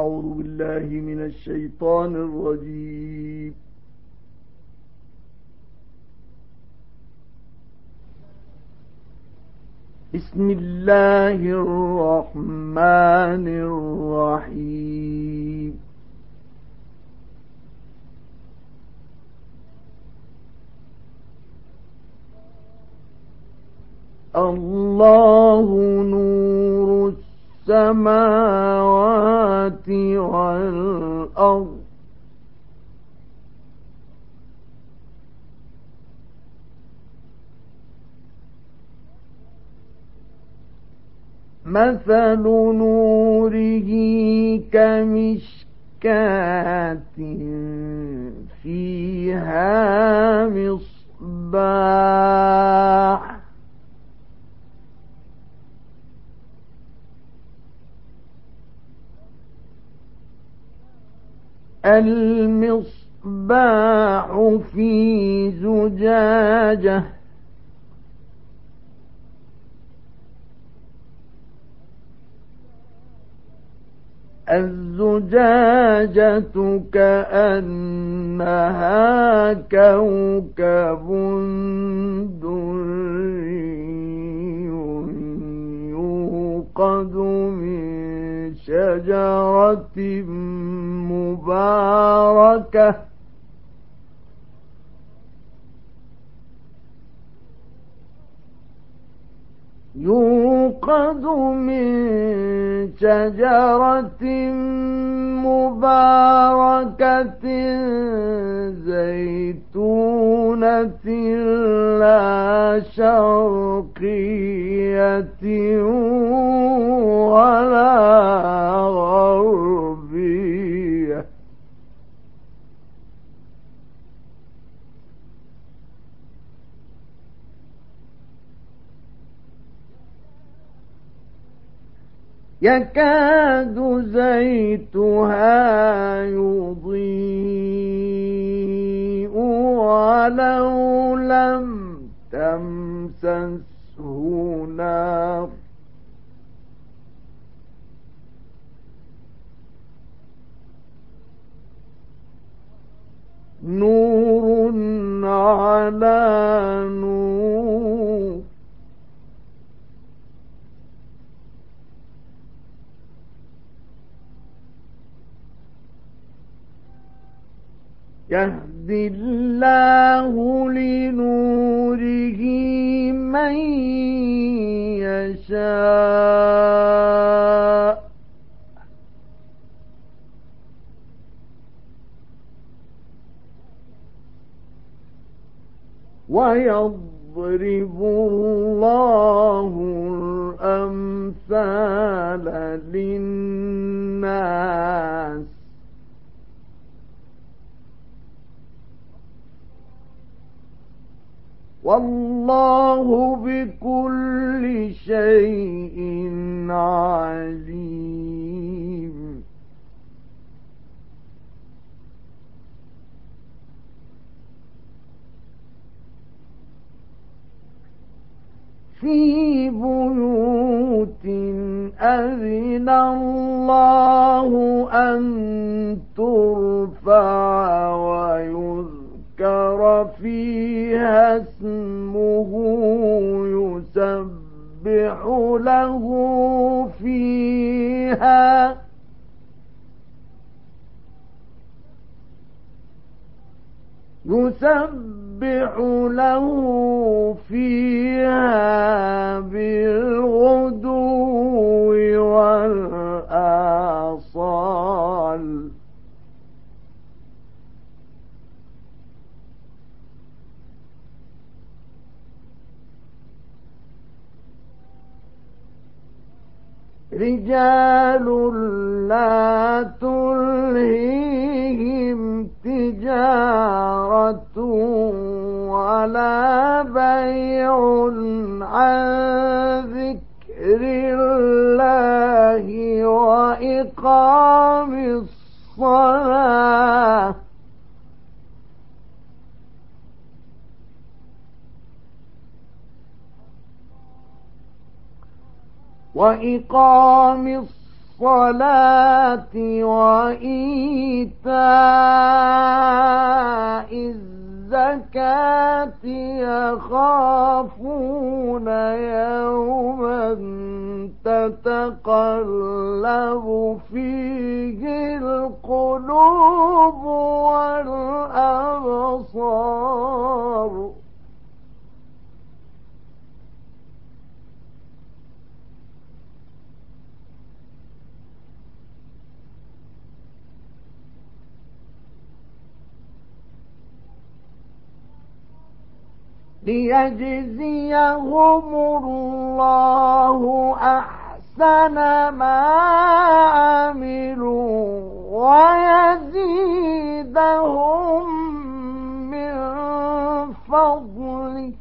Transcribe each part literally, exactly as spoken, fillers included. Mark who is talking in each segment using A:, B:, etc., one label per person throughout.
A: أعوذ بالله من الشيطان الرجيم. بسم الله الرحمن الرحيم. الله نور السماوات والأرض مثل نوره كمشكاة فيها مصباح المصباح في زجاجة الزجاجة كأنها كوكب دري يوقد من شجرة مباركة يوقد من شجرة مباركة زيتونة لا شرقية ولا غربية يكاد زيتها يضيء ولو لم تمسسه نار نور على نور يهدي الله لنوره من يشاء ويضرب الله الأمثال للناس والله بكل شيء عليم. في بيوت أذن الله أن ترفع ويذكر فيها اسمه يسبح له فيها يسبح له فيها بالغدو والآصال رجال لا تلهيهم تجارة ولا بيع عن ذكر الله وإقام الصلاة وإقام الصلاة وإيتاء الزكاة يخافون يوما تتقلب فيه القلوب والأبصار ليجزيهم الله أحسن ما عملوا ويزيدهم من فضله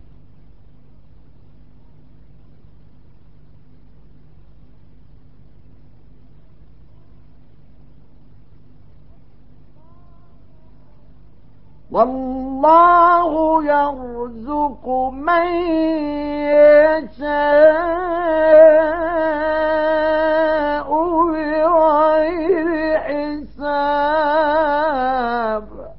A: والله يرزق من يشاء بغير حساب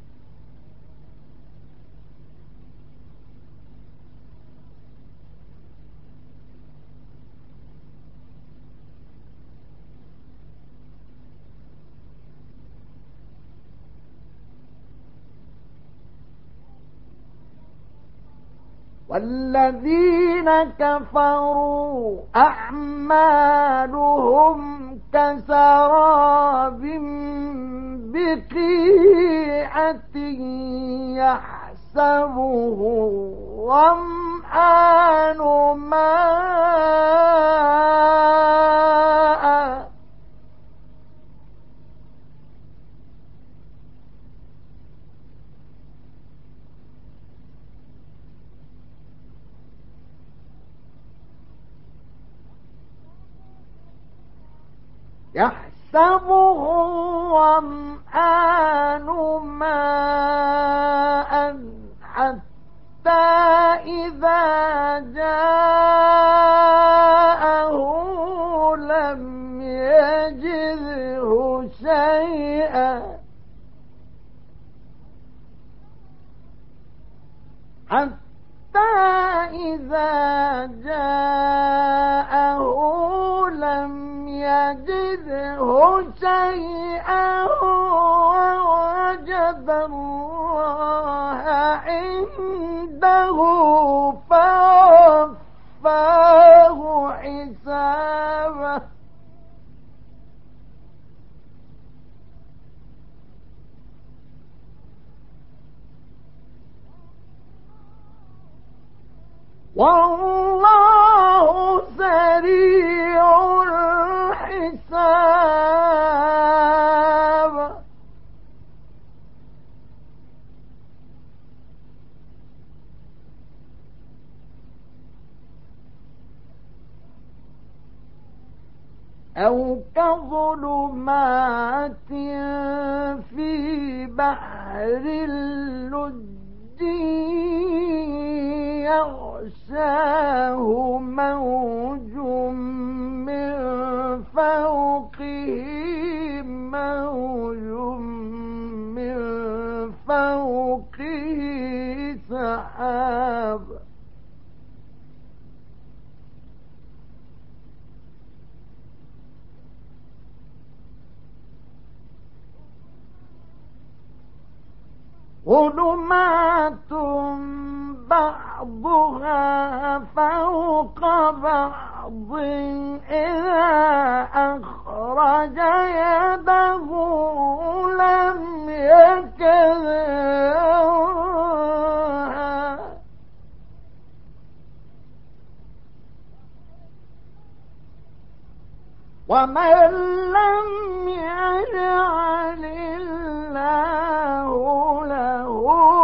A: والذين كفروا أعمالهم كسراب بقيعة يحسبه الظمآن ماء يحسبه الظمآن ماء حتى إذا جاءه لم يجده شيئا حتى إذا جاءه لم يجده شيئا ووجد الله عنده فوفاه حسابه والله سريع الحساب أو كظلمات في بحر اللج يغشاه موج من فوقه موج من فوقه سحاب ظلمات بعضها فوق بعض إذا أخرج يده لم يكدها ومن لم يجعل الله له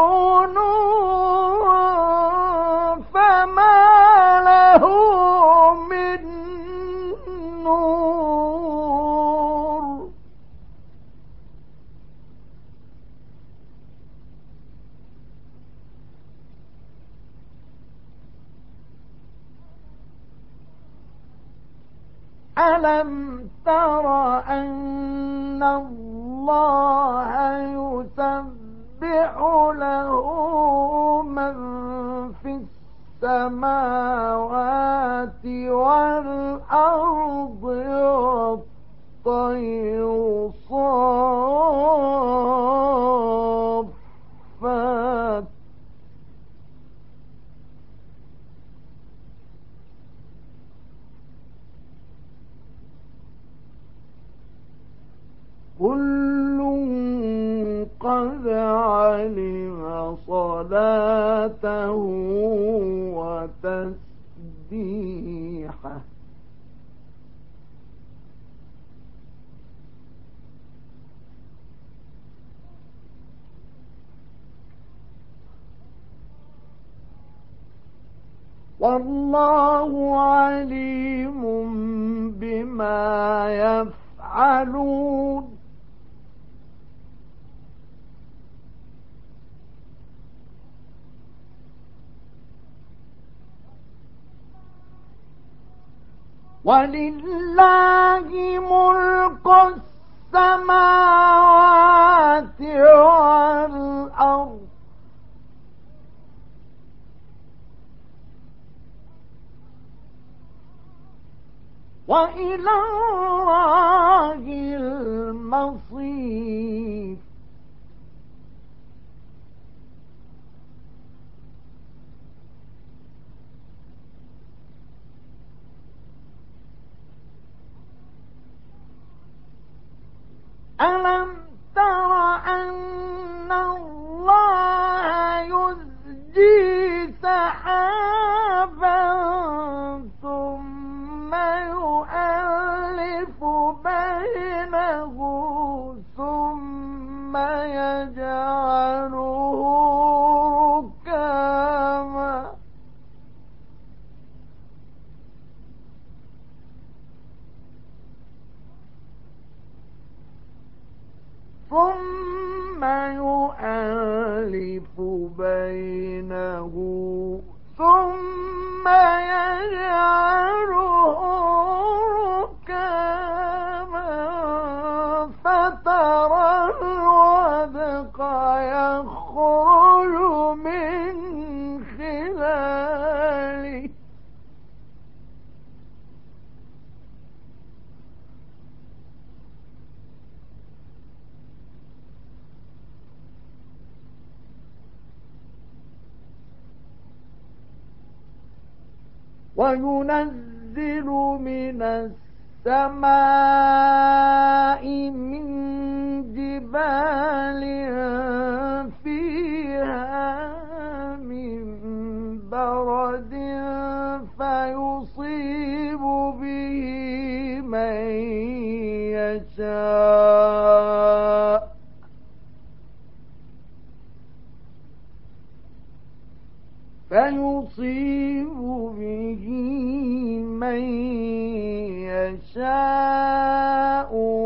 A: نورا فما له من نور ألم تر أن الله يسبح له من في السماوات والأرض والطير صافات كل قد علم صلاته وتسبيحه والله عليم بما يفعلون ولله ملك السماوات والأرض وإلى الله المصير ألم تر أن الله يزجي سحابا ثم يؤلف بينه ثم يجعله ركاما ثم يؤلف بينه ثم يجعله ركاما فترى الودق يخرج من خلاله وينزل من السماء من جبال فيها من برد فيصيب به من يشاء فيصيب به من يشاء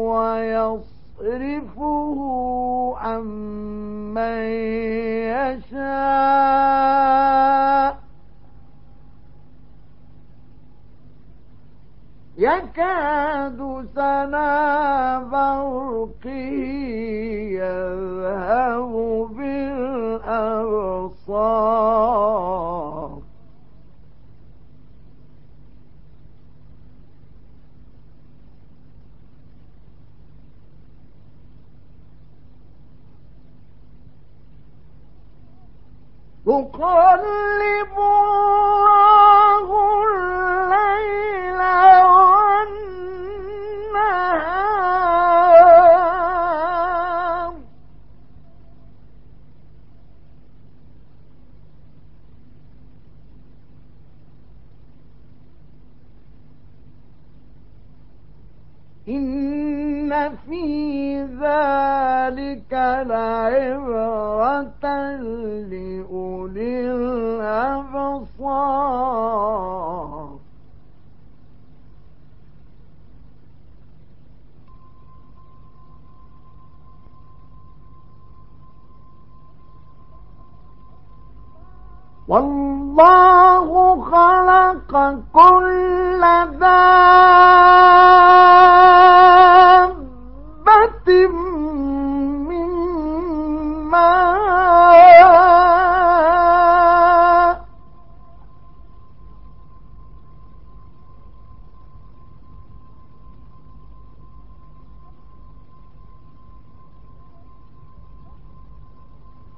A: ويصرفه عن من يشاء يكاد سنا برقه يذهب بالأبصار يقلب الله الليل والنهار إن في ذلك لعبرة لأولي الأبصار والله خلق كل دابة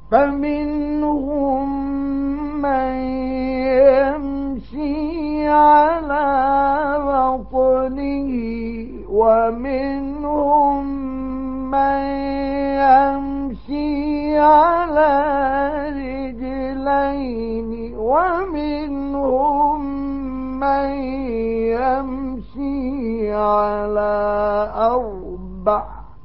A: فمنهم من يمشي على بطنه ومنهم من يمشي على رجلين ومنهم من يمشي على أربع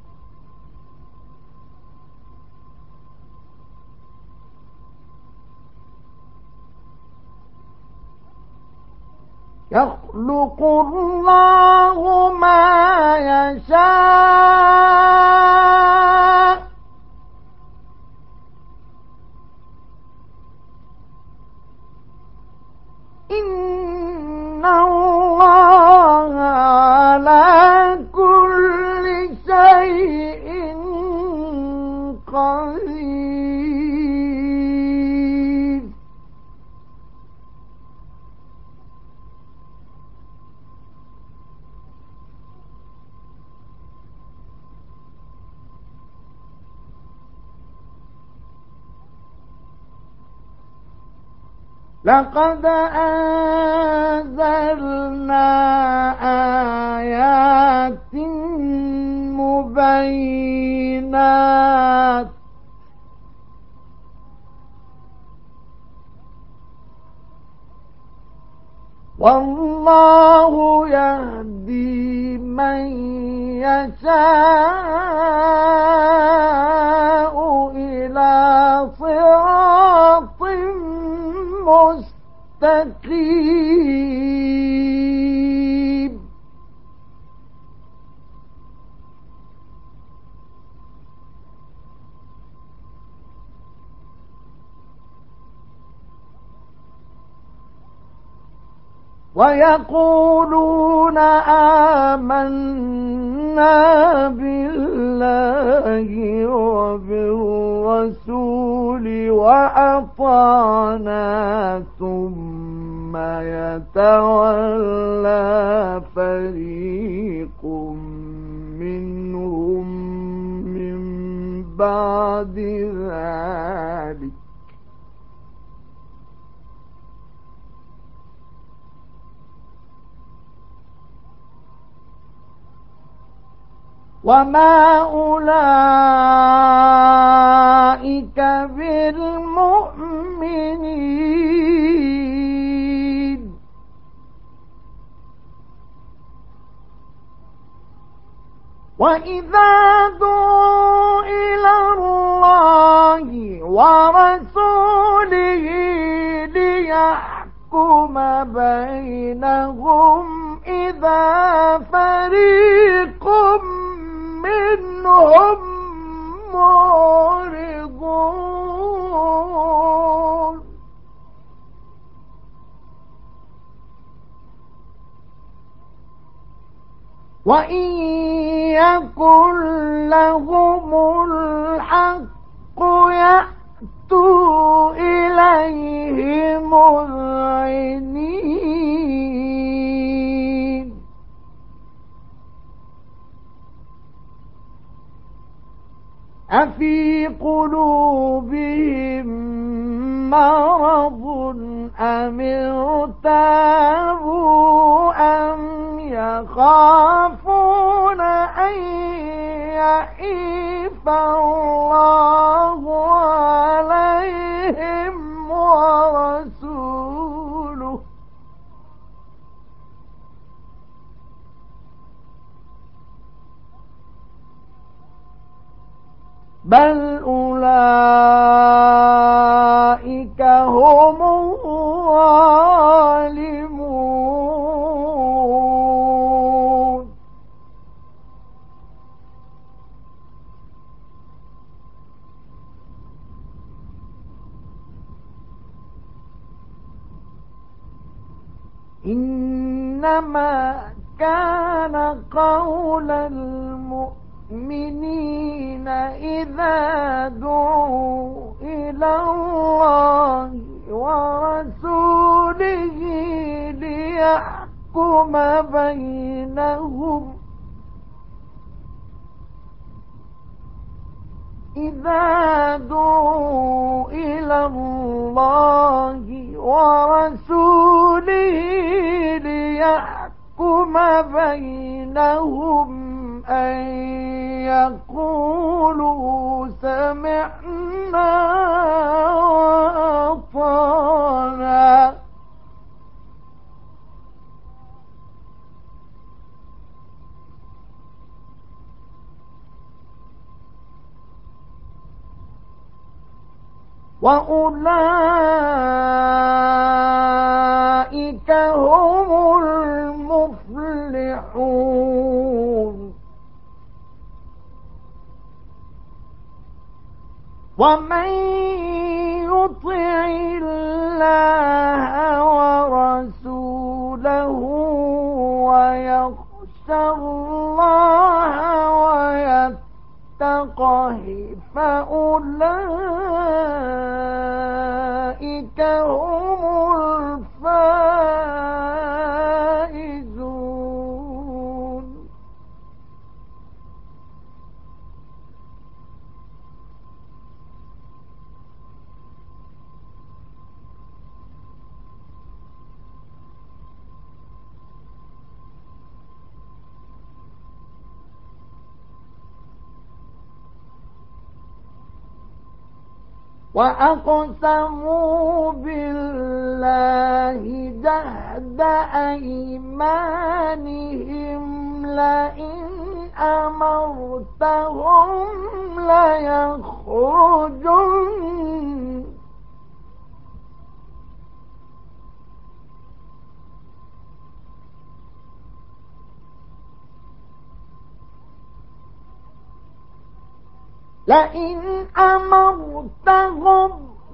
A: يخلق الله ما يشاء إن الله على كل شيء قدير. لقد أنزلنا آيات مبينات والله يهدي من يشاء إلى صراط مستقيم. ويقولون آمنا بالله وبالرسول وأطعنا ثم يتولى فريق منهم من بعد ذلك وما أولئك بالمؤمنين. وإذا دعوا إلى الله ورسوله ليحكم بينهم إذا فريق منهم معرضون. وإن يكن لهم الحق يأتوا إليه مذعنين. أفي قلوبهم مرض أم ارتابوا أم يخافون أن يحيف الله عليهم ورسوله بل أولئك هم الظالمون. إنما كان قول المؤمنين المؤمنين إذا دعوا إلى الله ورسوله ليحكم بينهم إذا دعوا إلى الله ورسوله ليحكم بينهم أن يقولوا سمعنا وأطعنا وأولئك هم المفلحون ومن يطع الله ورسوله ويخشى الله ويتقه فأولئك هم الفائزون وأقسموا بالله جهد أيمانهم لئن أمرتهم ليخرجن لئن أمرتهم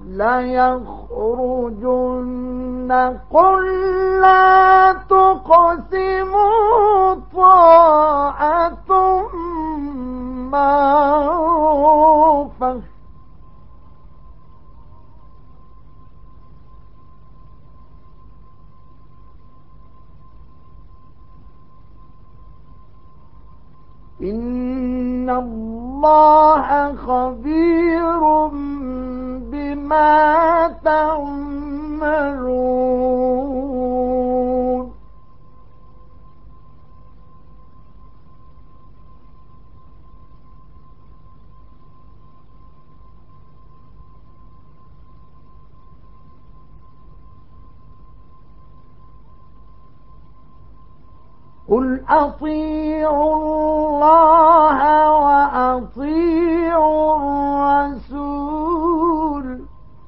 A: ليخرجن قل لا تقسموا طاعة معروفة إن الله خبير بما تعملون قل أطيعوا الله وأطيعوا الرسول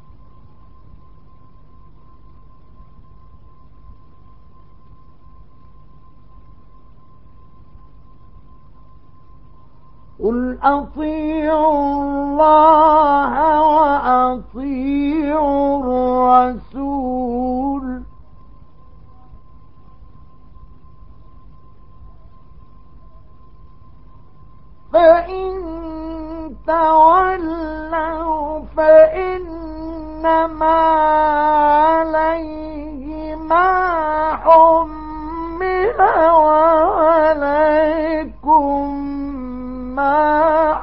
A: قل أطيعوا الله وأطيعوا الرسول فإن تولوا فإنما عليه ما حمل وعليكم ما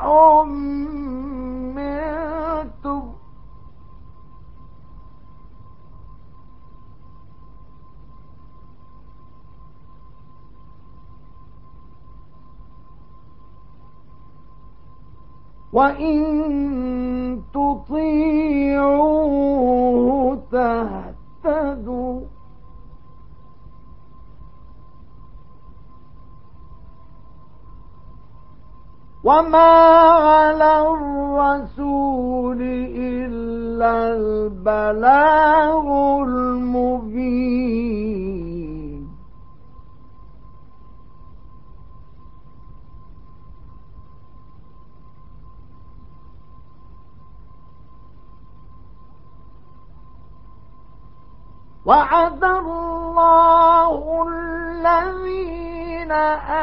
A: حملتم وإن تطيعوه تهتدوا وما على الرسول إلا البلاغ المبين وعد الله الذين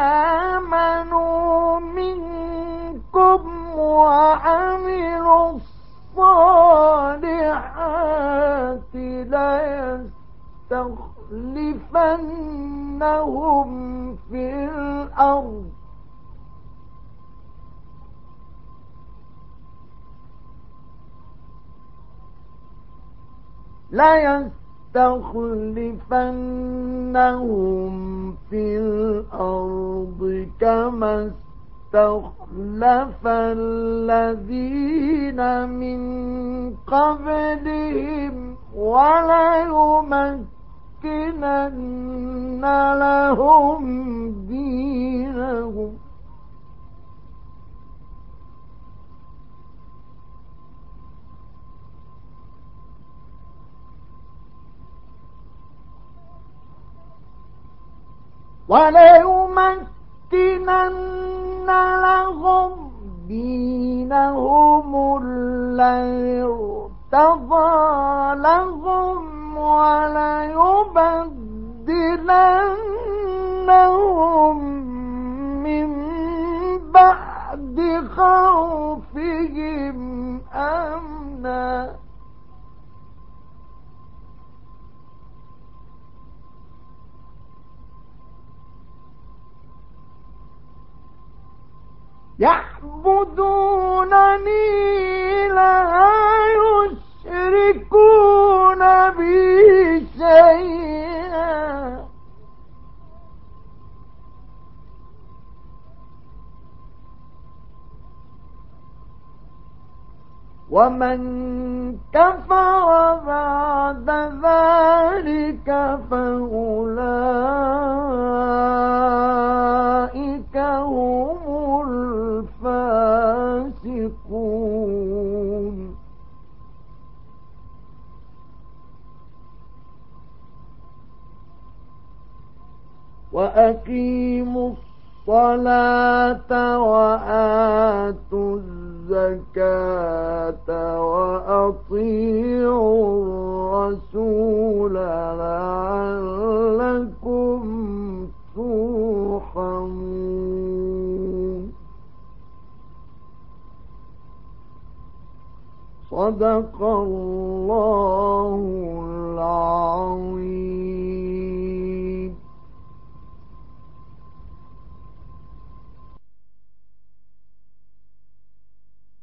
A: آمنوا منكم وعملوا الصالحات ليستخلفنهم في الأرض ليستخلفنهم في الأرض كما استخلف الذين من قبلهم وليمكنن لهم دينهم وليمكنن لهم دينهم الذي ارتضى لهم وليبدلنهم من بعد خوفهم أمنا يعبدونني لا يشركون بي شيئا ومن كفر بعد ذلك فأولئك هم الفاسقون وأقيموا الصلاة وآتوا الزكاة وأطيعوا الرسول لعلكم ترحمون صدق الله العظيم.